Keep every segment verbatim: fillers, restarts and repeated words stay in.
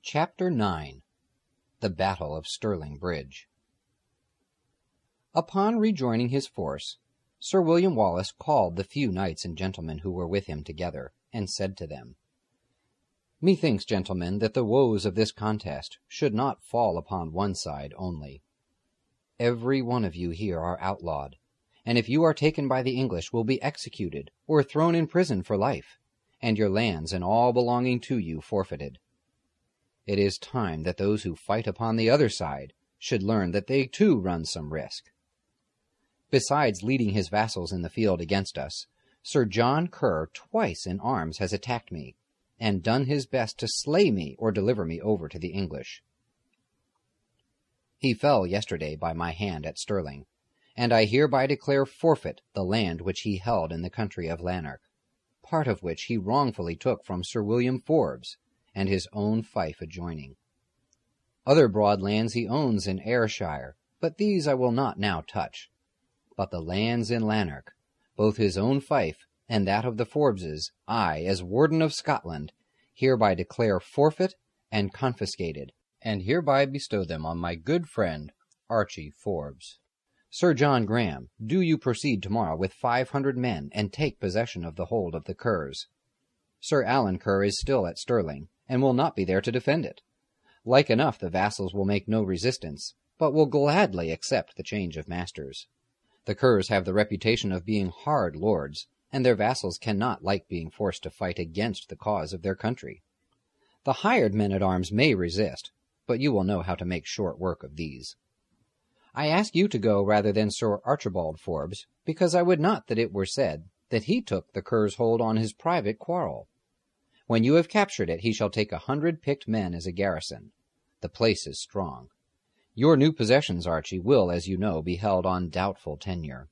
Chapter nine. The Battle of Stirling Bridge. Upon rejoining his force, Sir William Wallace called the few knights and gentlemen who were with him together, and said to them, Methinks, gentlemen, that the woes of this contest should not fall upon one side only. Every one of you here are outlawed, and if you are taken by the English will be executed or thrown in prison for life, and your lands and all belonging to you forfeited. It is time that those who fight upon the other side should learn that they too run some risk. Besides leading his vassals in the field against us, Sir John Kerr twice in arms has attacked me, and done his best to slay me or deliver me over to the English. He fell yesterday by my hand at Stirling, and I hereby declare forfeit the land which he held in the country of Lanark, part of which he wrongfully took from Sir William Forbes, and his own fief adjoining. Other broad lands he owns in Ayrshire, but these I will not now touch. But the lands in Lanark, both his own fief and that of the Forbeses, I, as Warden of Scotland, hereby declare forfeit and confiscated, and hereby bestow them on my good friend Archie Forbes. Sir John Graham, do you proceed tomorrow with five hundred men, and take possession of the hold of the Kerrs. Sir Alan Kerr is still at Stirling, and will not be there to defend it. Like enough the vassals will make no resistance, but will gladly accept the change of masters. The Kerrs have the reputation of being hard lords, and their vassals cannot like being forced to fight against the cause of their country. The hired men-at-arms may resist, but you will know how to make short work of these. I ask you to go rather than Sir Archibald Forbes, because I would not that it were said that he took the Kerrs' hold on his private quarrel. When you have captured it, he shall take a hundred picked men as a garrison. The place is strong. Your new possessions, Archie, will, as you know, be held on doubtful tenure.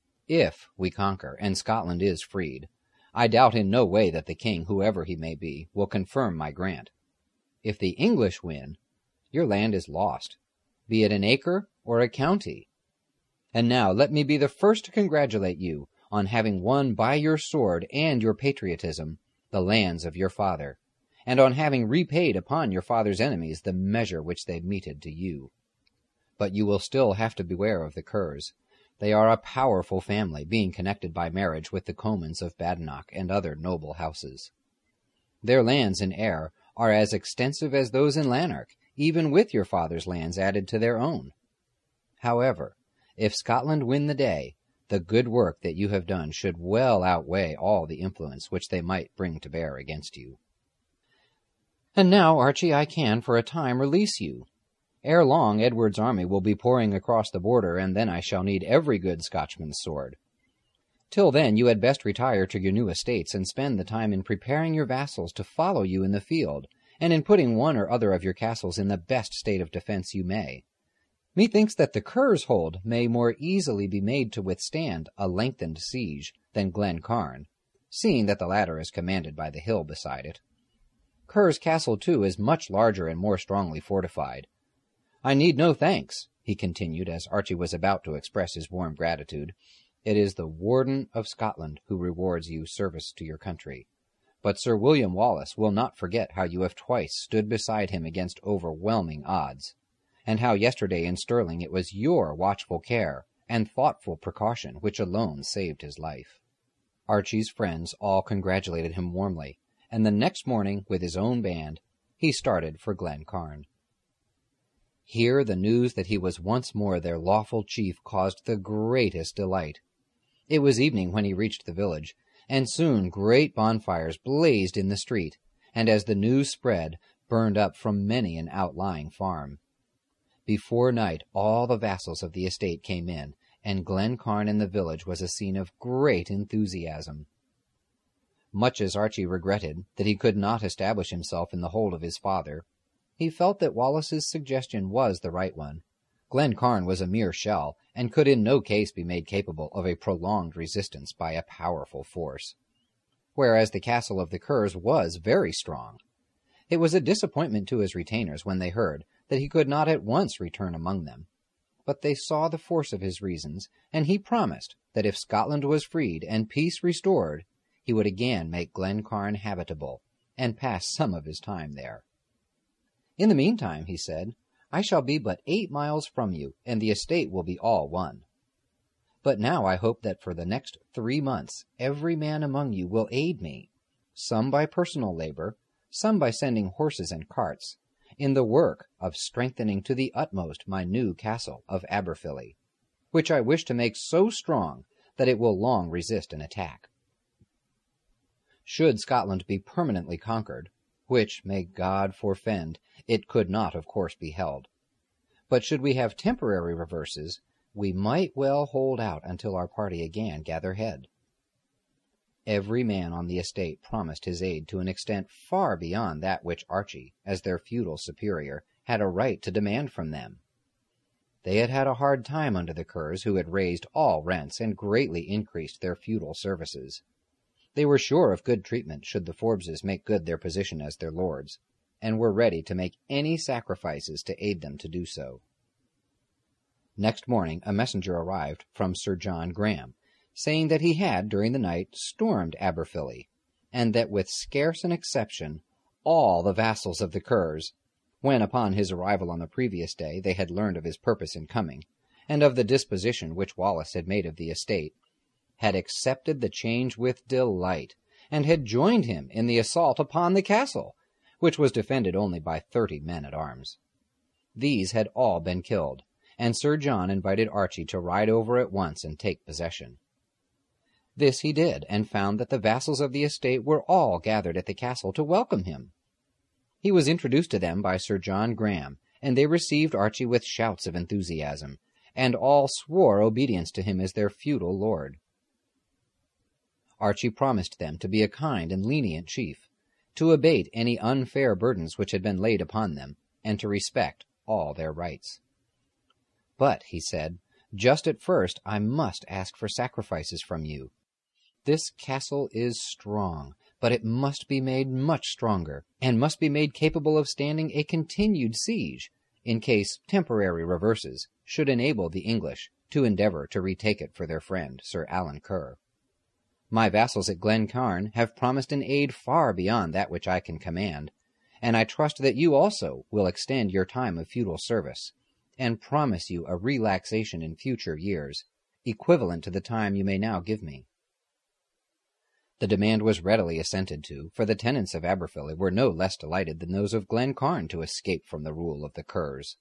If we conquer, and Scotland is freed, I doubt in no way that the king, whoever he may be, will confirm my grant. If the English win, your land is lost, be it an acre or a county. And now let me be the first to congratulate you on having won by your sword and your patriotism the lands of your father, and on having repaid upon your father's enemies the measure which they meted to you. But you will still have to beware of the Kerrs. They are a powerful family, being connected by marriage with the Comyns of Badenoch and other noble houses. Their lands in Ayr are as extensive as those in Lanark, even with your father's lands added to their own. However, if Scotland win the day, the good work that you have done should well outweigh all the influence which they might bring to bear against you. And now, Archie, I can for a time release you. Ere long Edward's army will be pouring across the border, and then I shall need every good Scotchman's sword. Till then you had best retire to your new estates, and spend the time in preparing your vassals to follow you in the field, and in putting one or other of your castles in the best state of defence you may. Methinks that the Kerrs' hold may more easily be made to withstand a lengthened siege than Glencairn, seeing that the latter is commanded by the hill beside it. Kerrs' castle, too, is much larger and more strongly fortified. I need no thanks, he continued, as Archie was about to express his warm gratitude. It is the Warden of Scotland who rewards you service to your country. But Sir William Wallace will not forget how you have twice stood beside him against overwhelming odds, and how yesterday in Stirling it was your watchful care and thoughtful precaution which alone saved his life. Archie's friends all congratulated him warmly, and the next morning, with his own band, he started for Glencairn. Here the news that he was once more their lawful chief caused the greatest delight. It was evening when he reached the village, and soon great bonfires blazed in the street, and as the news spread, burned up from many an outlying farm. Before night all the vassals of the estate came in, and Glencairn in the village was a scene of great enthusiasm. Much as Archie regretted that he could not establish himself in the hold of his father, he felt that Wallace's suggestion was the right one. Glencairn was a mere shell, and could in no case be made capable of a prolonged resistance by a powerful force, whereas the castle of the Kerrs was very strong. It was a disappointment to his retainers when they heard that he could not at once return among them, but they saw the force of his reasons, and he promised that if Scotland was freed and peace restored, he would again make Glencairn habitable, and pass some of his time there. In the meantime, he said, I shall be but eight miles from you, and the estate will be all one. But now I hope that for the next three months every man among you will aid me, some by personal labor, some by sending horses and carts, in the work of strengthening to the utmost my new castle of Aberfilly, which I wish to make so strong that it will long resist an attack. Should Scotland be permanently conquered, which, may God forfend, it could not of course be held, but should we have temporary reverses, we might well hold out until our party again gather head. Every man on the estate promised his aid to an extent far beyond that which Archie, as their feudal superior, had a right to demand from them. They had had a hard time under the Kerrs, who had raised all rents and greatly increased their feudal services. They were sure of good treatment should the Forbeses make good their position as their lords, and were ready to make any sacrifices to aid them to do so. Next morning a messenger arrived from Sir John Graham, saying that he had, during the night, stormed Aberfilly, and that with scarce an exception, all the vassals of the Kerrs, when upon his arrival on the previous day they had learned of his purpose in coming, and of the disposition which Wallace had made of the estate, had accepted the change with delight, and had joined him in the assault upon the castle, which was defended only by thirty men-at-arms. These had all been killed, and Sir John invited Archie to ride over at once and take possession. This he did, and found that the vassals of the estate were all gathered at the castle to welcome him. He was introduced to them by Sir John Graham, and they received Archie with shouts of enthusiasm, and all swore obedience to him as their feudal lord. Archie promised them to be a kind and lenient chief, to abate any unfair burdens which had been laid upon them, and to respect all their rights. But, he said, just at first I must ask for sacrifices from you. This castle is strong, but it must be made much stronger, and must be made capable of standing a continued siege, in case temporary reverses should enable the English to endeavour to retake it for their friend Sir Alan Kerr. My vassals at Glencairn have promised an aid far beyond that which I can command, and I trust that you also will extend your time of feudal service, and promise you a relaxation in future years, equivalent to the time you may now give me. The demand was readily assented to, for the tenants of Aberfilly were no less delighted than those of Glencairn to escape from the rule of the Kerrs.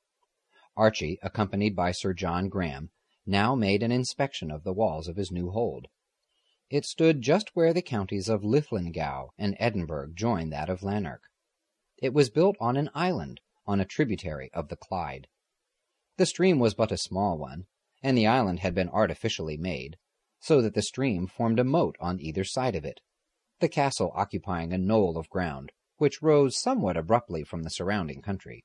Archie, accompanied by Sir John Graham, now made an inspection of the walls of his new hold. It stood just where the counties of Linlithgow and Edinburgh join that of Lanark. It was built on an island, on a tributary of the Clyde. The stream was but a small one, and the island had been artificially made, so that the stream formed a moat on either side of it, the castle occupying a knoll of ground, which rose somewhat abruptly from the surrounding country.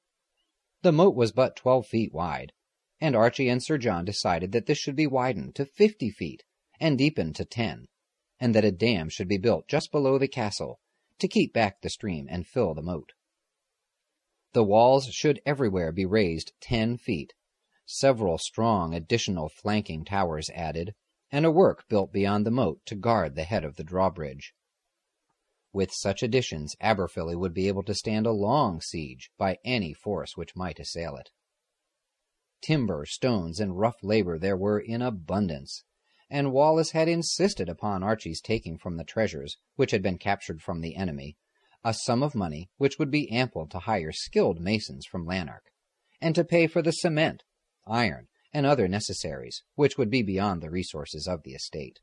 The moat was but twelve feet wide, and Archie and Sir John decided that this should be widened to fifty feet, and deepened to ten, and that a dam should be built just below the castle, to keep back the stream and fill the moat. The walls should everywhere be raised ten feet, several strong additional flanking towers added, and a work built beyond the moat to guard the head of the drawbridge. With such additions, Aberfilly would be able to stand a long siege by any force which might assail it. Timber, stones, and rough labor there were in abundance, and Wallace had insisted upon Archie's taking from the treasures which had been captured from the enemy a sum of money which would be ample to hire skilled masons from Lanark, and to pay for the cement, iron, and other necessaries, which would be beyond the resources of the estate.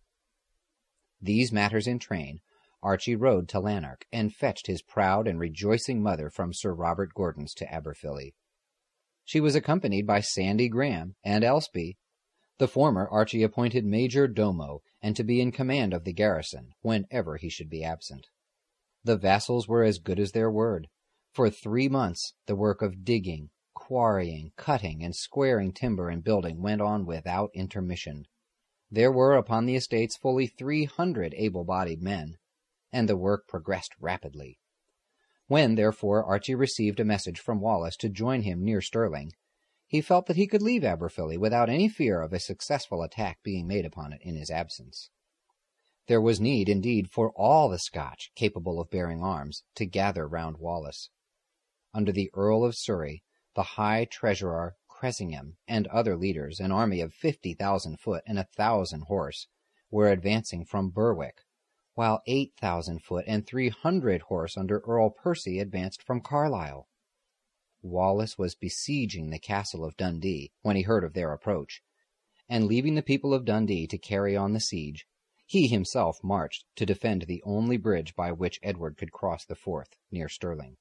These matters in train, Archie rode to Lanark, and fetched his proud and rejoicing mother from Sir Robert Gordon's to Aberfilly. She was accompanied by Sandy Graham and Elspie. The former Archie appointed major domo, and to be in command of the garrison whenever he should be absent. The vassals were as good as their word. For three months the work of digging, quarrying, cutting, and squaring timber and building went on without intermission. There were upon the estates fully three hundred able-bodied men, and the work progressed rapidly. When, therefore, Archie received a message from Wallace to join him near Stirling, he felt that he could leave Aberfilly without any fear of a successful attack being made upon it in his absence. There was need, indeed, for all the Scotch capable of bearing arms to gather round Wallace. under the Earl of Surrey, the High Treasurer Cressingham, and other leaders, an army of fifty thousand foot and a thousand horse, were advancing from Berwick, while eight thousand foot and three hundred horse under Earl Percy advanced from Carlisle. Wallace was besieging the castle of Dundee when he heard of their approach, and leaving the people of Dundee to carry on the siege, he himself marched to defend the only bridge by which Edward could cross the Forth near Stirling.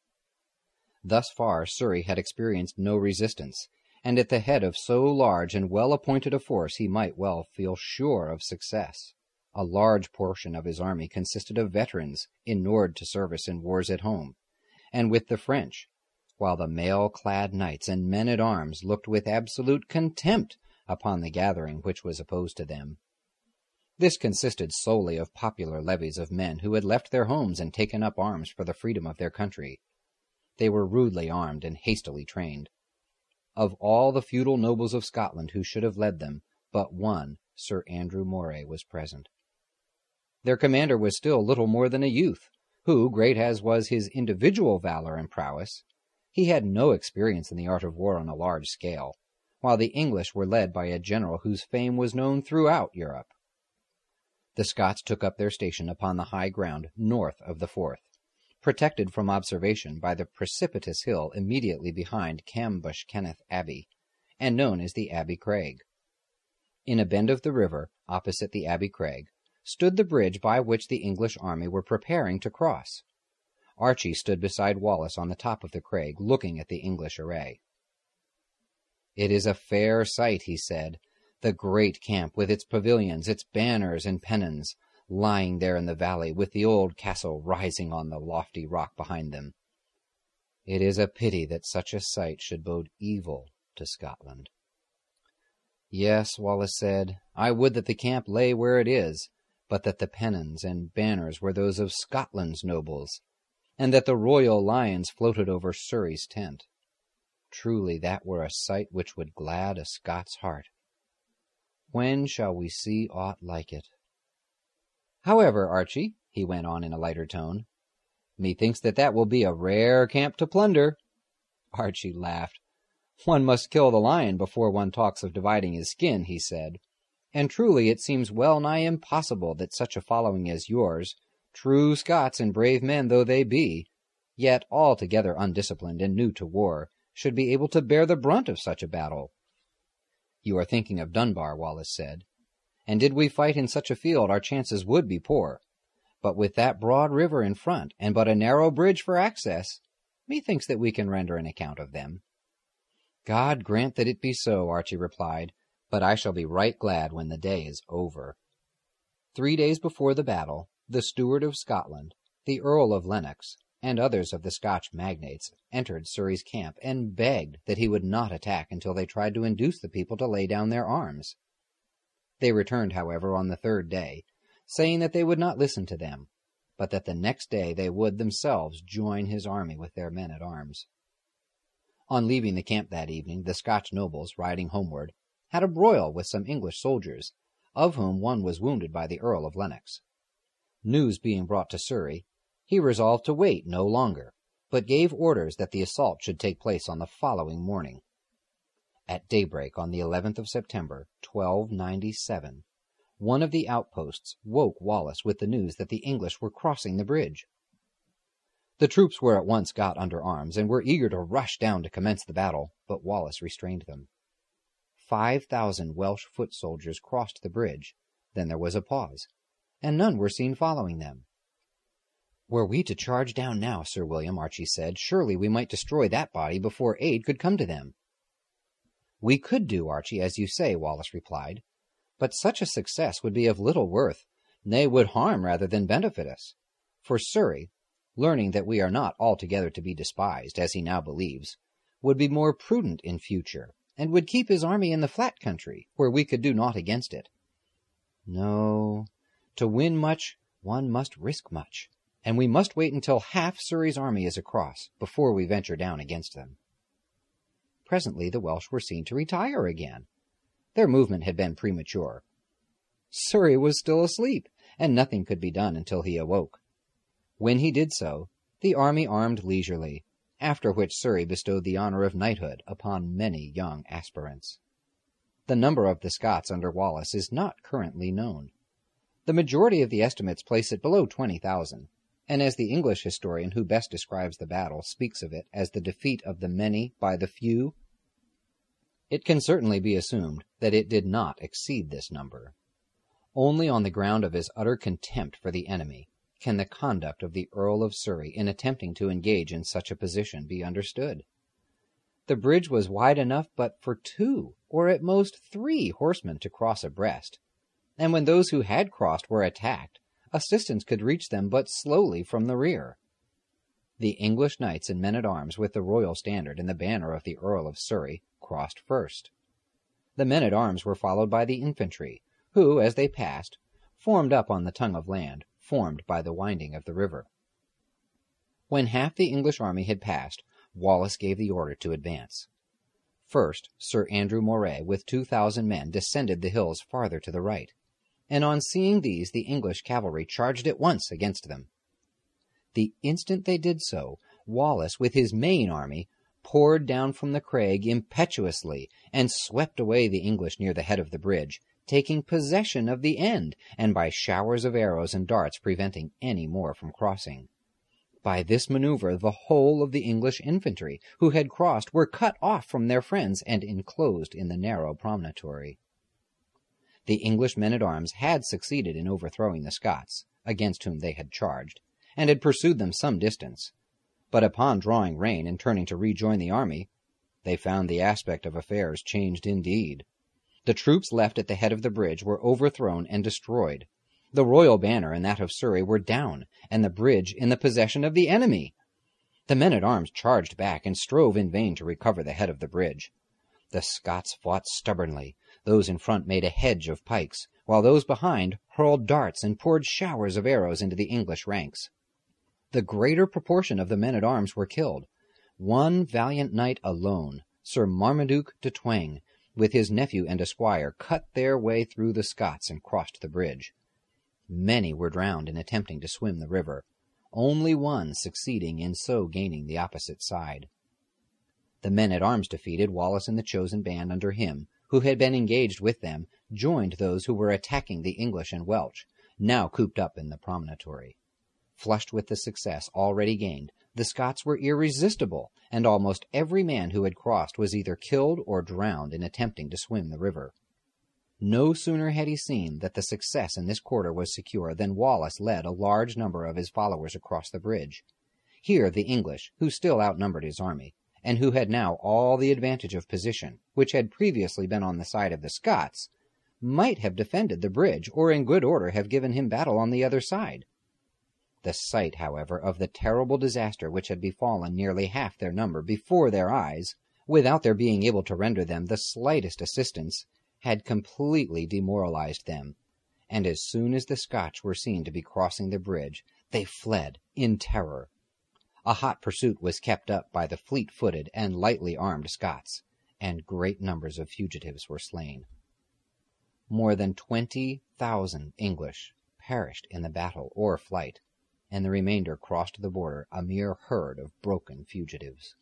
Thus far Surrey had experienced no resistance, and at the head of so large and well-appointed a force he might well feel sure of success. A large portion of his army consisted of veterans inured to service in wars at home, and with the French, while the mail-clad knights and men-at-arms looked with absolute contempt upon the gathering which was opposed to them. This consisted solely of popular levies of men who had left their homes and taken up arms for the freedom of their country. They were rudely armed and hastily trained. Of all the feudal nobles of Scotland who should have led them, but one, Sir Andrew Moray, was present. Their commander was still little more than a youth, who, great as was his individual valor and prowess, he had no experience in the art of war on a large scale, while the English were led by a general whose fame was known throughout Europe. The Scots took up their station upon the high ground north of the Forth, protected from observation by the precipitous hill immediately behind Cambush Kenneth Abbey, and known as the Abbey Craig. In a bend of the river, opposite the Abbey Craig, stood the bridge by which the English army were preparing to cross. Archie stood beside Wallace on the top of the craig, looking at the English array. "It is a fair sight," he said, "the great camp with its pavilions, its banners and pennons, lying there in the valley, with the old castle rising on the lofty rock behind them. It is a pity that such a sight should bode evil to Scotland." "Yes," Wallace said, "I would that the camp lay where it is, but that the pennons and banners were those of Scotland's nobles, and that the royal lions floated over Surrey's tent. Truly that were a sight which would glad a Scot's heart. When shall we see aught like it? However, Archie," he went on in a lighter tone, "methinks that that will be a rare camp to plunder." Archie laughed. "One must kill the lion before one talks of dividing his skin," he said, "and truly it seems well nigh impossible that such a following as yours, true Scots and brave men though they be, yet altogether undisciplined and new to war, should be able to bear the brunt of such a battle." "You are thinking of Dunbar," Wallace said, "and did we fight in such a field our chances would be poor. But with that broad river in front, and but a narrow bridge for access, methinks that we can render an account of them." "God grant that it be so," Archie replied, "but I shall be right glad when the day is over." Three days before the battle, the Steward of Scotland, the Earl of Lennox, and others of the Scotch magnates entered Surrey's camp and begged that he would not attack until they tried to induce the people to lay down their arms. They returned, however, on the third day, saying that they would not listen to them, but that the next day they would themselves join his army with their men-at-arms. On leaving the camp that evening, the Scotch nobles, riding homeward, had a broil with some English soldiers, of whom one was wounded by the Earl of Lennox. News being brought to Surrey, he resolved to wait no longer, but gave orders that the assault should take place on the following morning. At daybreak on the eleventh of September, twelve ninety-seven, one of the outposts woke Wallace with the news that the English were crossing the bridge. The troops were at once got under arms, and were eager to rush down to commence the battle, but Wallace restrained them. Five thousand Welsh foot soldiers crossed the bridge, then there was a pause, and none were seen following them. "Were we to charge down now, Sir William," Archie said, "surely we might destroy that body before aid could come to them." "We could do, Archie, as you say," Wallace replied, "but such a success would be of little worth, nay, would harm rather than benefit us. For Surrey, learning that we are not altogether to be despised, as he now believes, would be more prudent in future, and would keep his army in the flat country, where we could do naught against it. No, to win much one must risk much, and we must wait until half Surrey's army is across before we venture down against them." Presently the Welsh were seen to retire again. Their movement had been premature. Surrey was still asleep, and nothing could be done until he awoke. When he did so, the army armed leisurely, after which Surrey bestowed the honour of knighthood upon many young aspirants. The number of the Scots under Wallace is not currently known. The majority of the estimates place it below twenty thousand, and as the English historian who best describes the battle speaks of it as the defeat of the many by the few, it can certainly be assumed that it did not exceed this number. Only on the ground of his utter contempt for the enemy can the conduct of the Earl of Surrey in attempting to engage in such a position be understood. The bridge was wide enough but for two, or at most three, horsemen to cross abreast, and when those who had crossed were attacked, assistance could reach them but slowly from the rear. The English knights and men-at-arms with the royal standard and the banner of the Earl of Surrey crossed first. The men-at-arms were followed by the infantry, who, as they passed, formed up on the tongue of land, formed by the winding of the river. When half the English army had passed, Wallace gave the order to advance. First, Sir Andrew Moray with two thousand men descended the hills farther to the right, and on seeing these the English cavalry charged at once against them. The instant they did so, Wallace with his main army poured down from the crag impetuously and swept away the English near the head of the bridge, taking possession of the end, and by showers of arrows and darts preventing any more from crossing. By this maneuver the whole of the English infantry who had crossed were cut off from their friends and enclosed in the narrow promontory. The English men-at-arms had succeeded in overthrowing the Scots, against whom they had charged, and had pursued them some distance, but upon drawing rein and turning to rejoin the army, they found the aspect of affairs changed indeed. The troops left at the head of the bridge were overthrown and destroyed. The royal banner and that of Surrey were down, and the bridge in the possession of the enemy. The men-at-arms charged back and strove in vain to recover the head of the bridge. The Scots fought stubbornly. Those in front made a hedge of pikes, while those behind hurled darts and poured showers of arrows into the English ranks. The greater proportion of the men-at-arms were killed. One valiant knight alone, Sir Marmaduke de Twenge, with his nephew and esquire, cut their way through the Scots and crossed the bridge. Many were drowned in attempting to swim the river, only one succeeding in so gaining the opposite side. The men-at-arms defeated, Wallace and the chosen band under him, who had been engaged with them, joined those who were attacking the English and Welsh, now cooped up in the promontory. Flushed with the success already gained, the Scots were irresistible, and almost every man who had crossed was either killed or drowned in attempting to swim the river. No sooner had he seen that the success in this quarter was secure than Wallace led a large number of his followers across the bridge. Here the English, who still outnumbered his army, and who had now all the advantage of position, which had previously been on the side of the Scots, might have defended the bridge, or in good order have given him battle on the other side. The sight, however, of the terrible disaster which had befallen nearly half their number before their eyes, without their being able to render them the slightest assistance, had completely demoralized them, and as soon as the Scotch were seen to be crossing the bridge, they fled in terror. A hot pursuit was kept up by the fleet-footed and lightly armed Scots, and great numbers of fugitives were slain. More than twenty thousand English perished in the battle or flight, and the remainder crossed the border a mere herd of broken fugitives.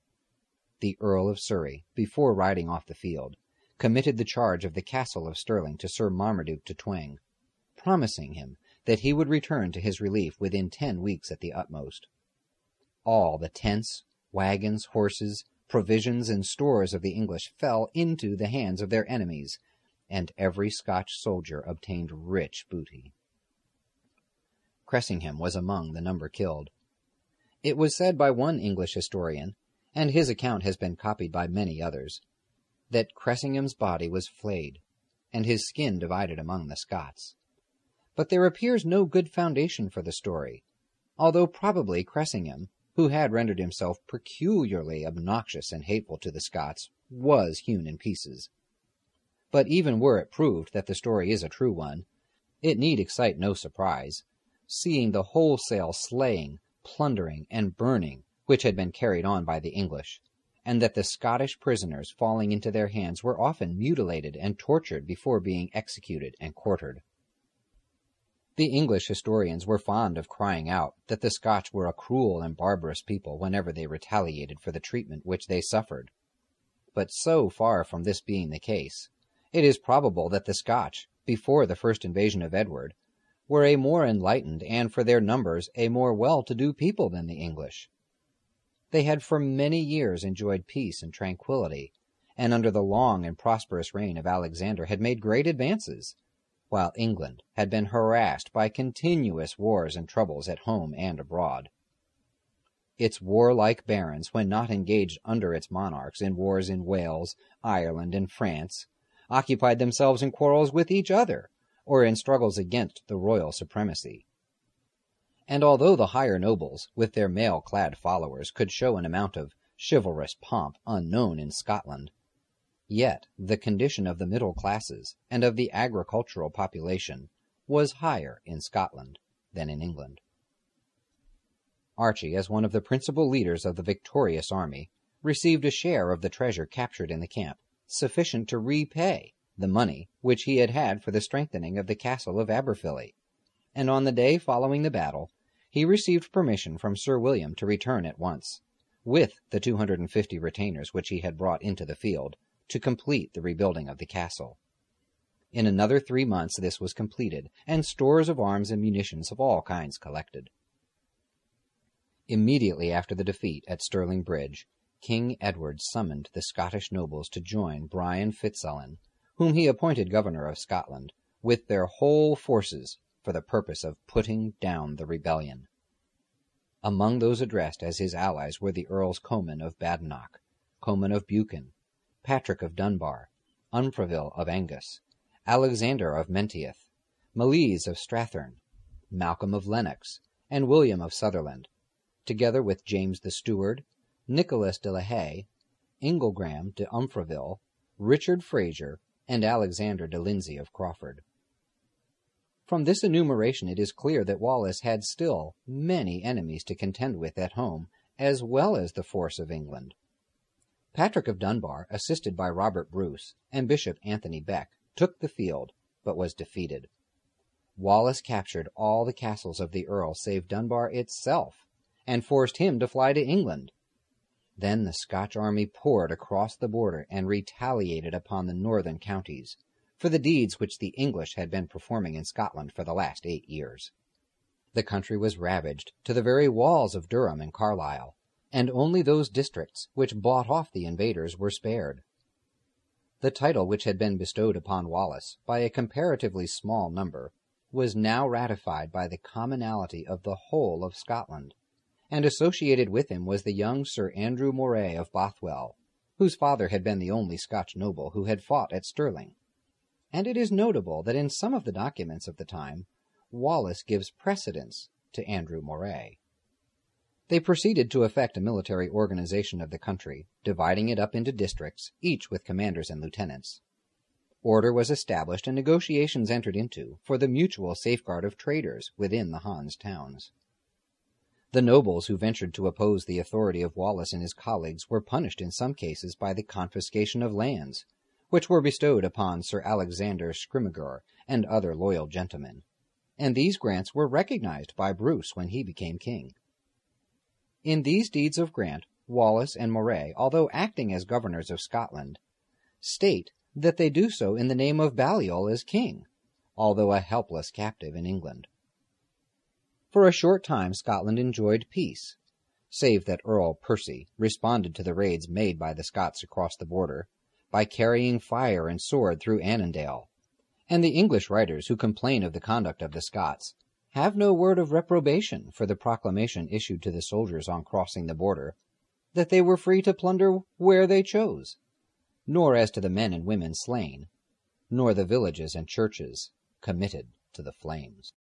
The Earl of Surrey, before riding off the field, committed the charge of the castle of Stirling to Sir Marmaduke de Twenge, promising him that he would return to his relief within ten weeks at the utmost. All the tents, wagons, horses, provisions, and stores of the English fell into the hands of their enemies, and every Scotch soldier obtained rich booty. Cressingham was among the number killed. It was said by one English historian, and his account has been copied by many others, that Cressingham's body was flayed, and his skin divided among the Scots. But there appears no good foundation for the story, although probably Cressingham, who had rendered himself peculiarly obnoxious and hateful to the Scots, was hewn in pieces. But even were it proved that the story is a true one, it need excite no surprise, seeing the wholesale slaying, plundering, and burning which had been carried on by the English, and that the Scottish prisoners falling into their hands were often mutilated and tortured before being executed and quartered. The English historians were fond of crying out that the Scotch were a cruel and barbarous people whenever they retaliated for the treatment which they suffered. But so far from this being the case, it is probable that the Scotch, before the first invasion of Edward, were a more enlightened and for their numbers a more well-to-do people than the English. They had for many years enjoyed peace and tranquility, and under the long and prosperous reign of Alexander had made great advances, while England had been harassed by continuous wars and troubles at home and abroad. Its warlike barons, when not engaged under its monarchs in wars in Wales, Ireland, and France, occupied themselves in quarrels with each other, or in struggles against the royal supremacy. And although the higher nobles, with their mail-clad followers, could show an amount of chivalrous pomp unknown in Scotland, yet the condition of the middle classes and of the agricultural population was higher in Scotland than in England. Archie, as one of the principal leaders of the victorious army, received a share of the treasure captured in the camp, sufficient to repay the money which he had had for the strengthening of the castle of Aberfilly, and on the day following the battle he received permission from Sir William to return at once, with the two hundred and fifty retainers which he had brought into the field, to complete the rebuilding of the castle. In another three months this was completed, and stores of arms and munitions of all kinds collected. Immediately after the defeat at Stirling Bridge, King Edward summoned the Scottish nobles to join Brian Fitzalan, whom he appointed governor of Scotland, with their whole forces for the purpose of putting down the rebellion. Among those addressed as his allies were the Earls Comyn of Badenoch, Comyn of Buchan, Patrick of Dunbar, Umfraville of Angus, Alexander of Menteith, Malise of Strathearn, Malcolm of Lennox, and William of Sutherland, together with James the Steward, Nicholas de la Haye, Ingelgram de Umfraville, Richard Fraser, and Alexander de Lindsay of Crawford. From this enumeration it is clear that Wallace had still many enemies to contend with at home, as well as the force of England. Patrick of Dunbar, assisted by Robert Bruce and Bishop Anthony Beck, took the field, but was defeated. Wallace captured all the castles of the Earl save Dunbar itself, and forced him to fly to England. Then the Scotch army poured across the border and retaliated upon the northern counties for the deeds which the English had been performing in Scotland for the last eight years. The country was ravaged to the very walls of Durham and Carlisle, and only those districts which bought off the invaders were spared. The title which had been bestowed upon Wallace by a comparatively small number was now ratified by the commonalty of the whole of Scotland, and associated with him was the young Sir Andrew Moray of Bothwell, whose father had been the only Scotch noble who had fought at Stirling. And it is notable that in some of the documents of the time, Wallace gives precedence to Andrew Moray. They proceeded to effect a military organization of the country, dividing it up into districts, each with commanders and lieutenants. Order was established and negotiations entered into for the mutual safeguard of traders within the Hanse towns. The nobles who ventured to oppose the authority of Wallace and his colleagues were punished in some cases by the confiscation of lands, which were bestowed upon Sir Alexander Scrymgeour and other loyal gentlemen, and these grants were recognized by Bruce when he became king. In these deeds of grant, Wallace and Moray, although acting as governors of Scotland, state that they do so in the name of Balliol as king, although a helpless captive in England. For a short time Scotland enjoyed peace, save that Earl Percy responded to the raids made by the Scots across the border by carrying fire and sword through Annandale, and the English writers who complain of the conduct of the Scots have no word of reprobation for the proclamation issued to the soldiers on crossing the border that they were free to plunder where they chose, nor as to the men and women slain, nor the villages and churches committed to the flames.